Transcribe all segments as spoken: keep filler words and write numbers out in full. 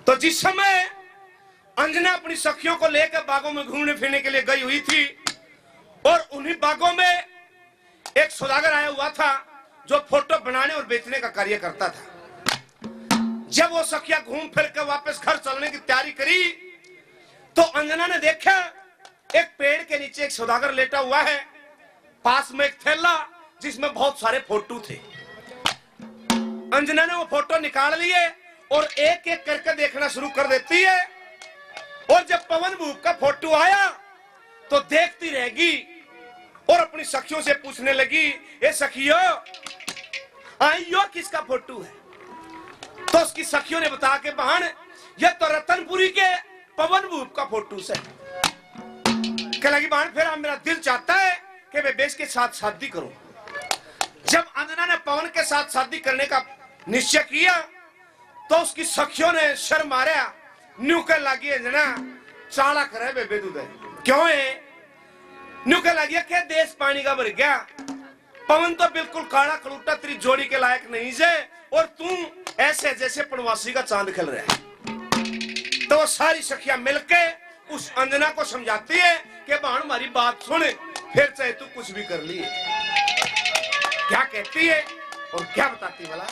तो जिस समय अंजना अपनी सखियों को लेकर बागों में घूमने फिरने के लिए गई हुई थी और उन्हीं बागों में एक सौदागर आया हुआ था जो फोटो बनाने और बेचने का कार्य करता था। जब वो सखिया घूम फिर कर वापस घर चलने की तैयारी करी तो अंजना ने देखा एक पेड़ के नीचे एक सौदागर लेटा हुआ है, पास में एक थैला जिसमें बहुत सारे फोटो थे। अंजना ने वो फोटो निकाल लिए और एक एक करके देखना शुरू कर देती है और जब पवन भूप का फोटो आया तो देखती रहेगी और अपनी सखियों से पूछने लगी, ए सखियो आइयो किसका फोटो है? तो उसकी सखियों ने बता के बहन यह तो रतनपुरी के पवन भूप का फोटो से। कह लगी बहन फिर अब मेरा दिल चाहता है कि मैं बेस के साथ शादी करूं। जब अंजना ने पवन के साथ शादी करने का निश्चय किया तो उसकी सखियों ने शर मारा, न्यू कर लगी अंजना चाला करे बेबे दूध क्यों है? न्यू कर लगी क्या देश पानी का भर गया, पवन तो बिल्कुल काला कलूटा तेरी जोड़ी के लायक नहीं से और तू ऐसे जैसे प्रवासी का चांद खिल रहा है। तो सारी सखियां मिलके उस अंजना को समझाती है कि बहन हमारी बात सुन, फिर चाहे तू कुछ भी कर लिए। क्या कहती है और क्या बताती भला?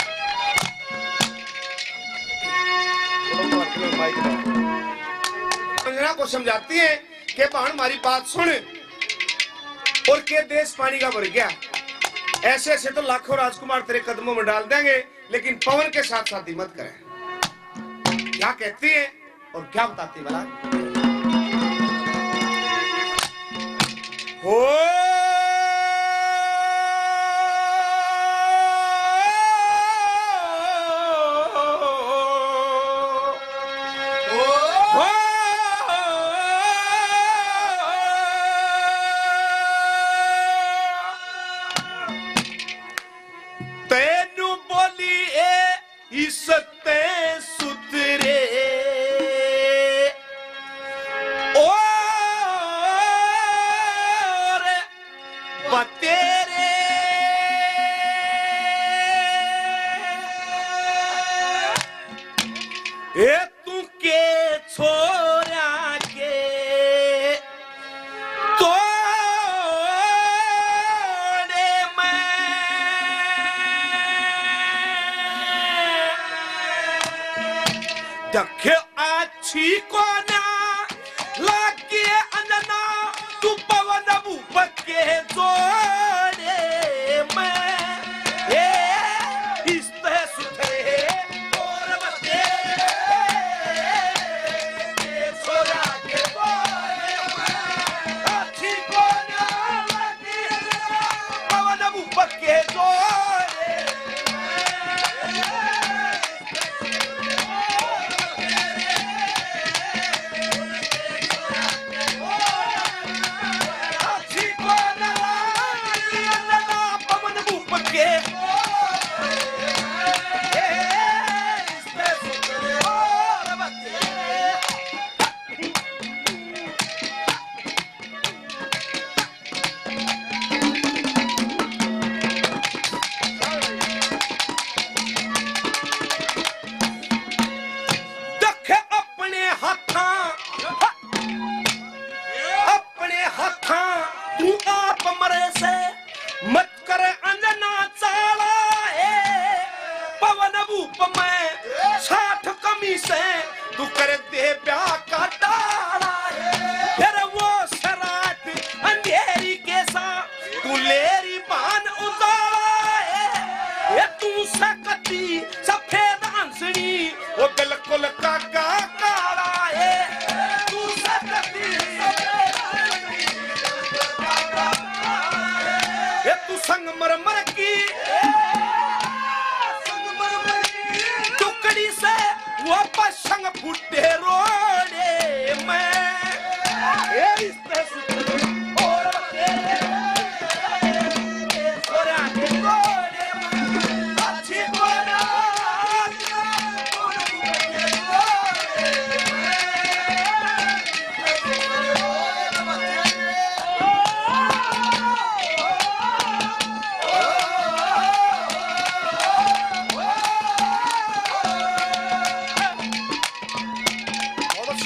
अंजना को समझाती है कि बहन हमारी बात सुन और के देश पानी का भर गया, ऐसे ऐसे तो लाखों राजकुमार तेरे कदमों में डाल देंगे लेकिन पवन के साथ शादी मत करें। क्या कहती है और क्या बताती भला? हो दखे अच्छी को ना लागे अंजना तू पवन भूप के जोड़े में ए इस तरह सुथरे और बते छोरा के बोले अच्छी को ना लागे पवन भूप के जोड़े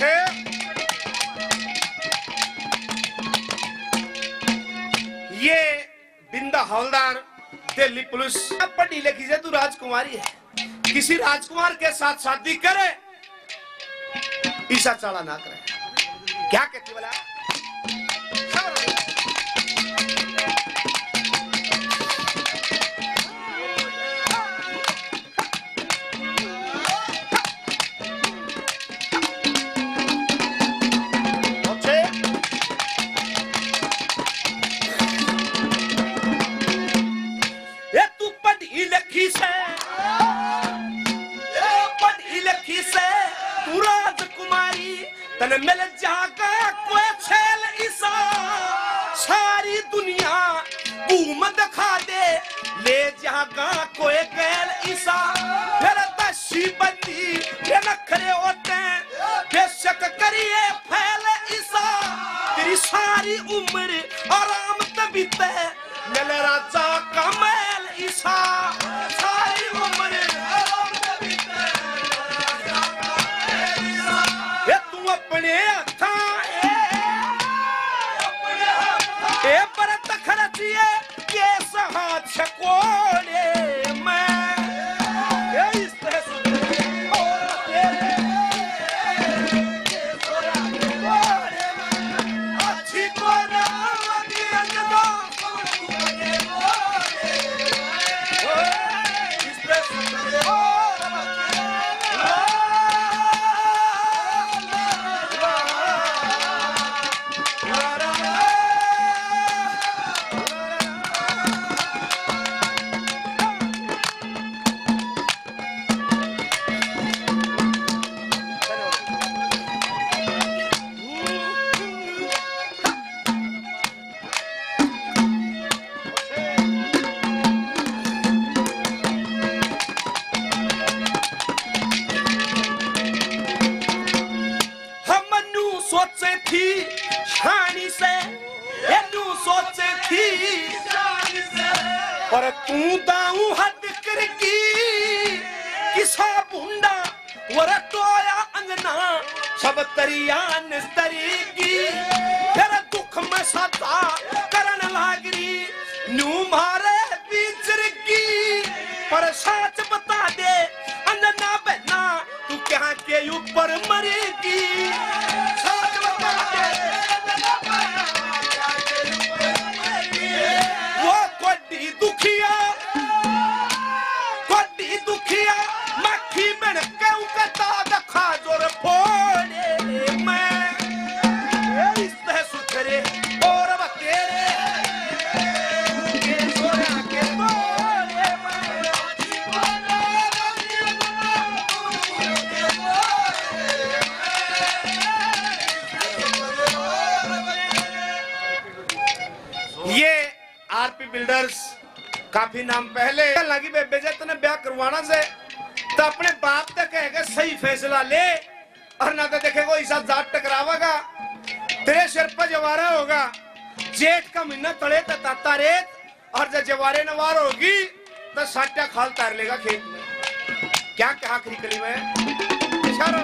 अच्छे ये बिंदा हवलदार दिल्ली पुलिस पढ़ी लिखी से तू राजकुमारी है, किसी राजकुमार के साथ शादी करे ईसा चाला ना करे, क्या कहती बोला? तने मिल जागा कोई छेल ईसा, सारी दुनिया घूम दिखा दे, ले जागा कोई गैल ईसा, फिर दशी बंदी ये नखरे होते बेशक करिए फैल ईसा, तेरी सारी उम्र आराम तबीते मिल राजा का मैल ईसा, सारी उम्र आराम तबीते अपने परत खरचिए के हाथ छकोड़े मैं इस तरह अच्छी को सोचे थी शानी से, एनू सोचे थी शानी से, पर तू दाऊ हद कर की किसा बुंडा वरा टोया अंगना सब तरिया निस्तरी की, फिर दुख में सता करन लागरी नू मारे बीचर की, पर सच बता दे अंगना बहना तू क्या के ऊपर मरेगी, वो कोडी दुखिया कोडी दुखिया मक्खी बन के उकता दखा जोर फोड़े मैं इस तरह सुथरे और बतेरे के सोया के तोड़े मैं ये आरपी बिल्डर्स काफी नाम पहले लगी बे बेजत ने ब्याह करवाना से तो अपने बाप तक कहेगा सही फैसला ले, और ना तो देखेगा ऐसा जाट टकरावेगा तेरे सिर पर जवारा होगा, जेठ का महीना तड़े तो ताता रेत, और जब जवारे नवार होगी तो साट्या खाल तार लेगा खेत में, क्या क्या आखिरी कली में इशारा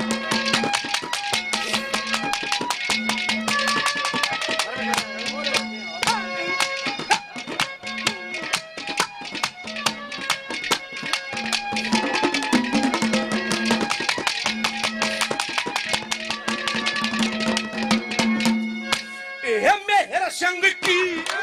मेरे संग की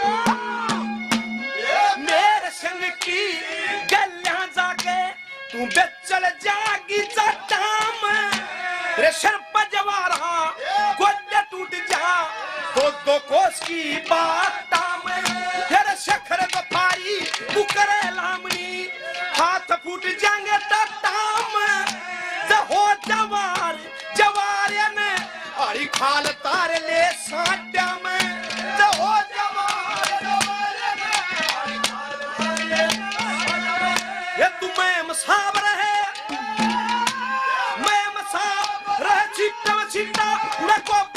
मेरे संग की गलियां जाके तू बेचल जागी जटाम, रे सर पर जवारा गोले टूट जा दो दो कोस की बाताम, तेरे शखर गफारी तू करे लामनी हाथ फूट जाएंगे टटाम, हो जवार जवारे ने अड़ी खाल तार ले साट्या में, हो जवार जवारे ने अड़ी खाल तार ले ये तुम्हें मसाब रहे मैं मसाब रहे छिट्टा छिट्टा मैं को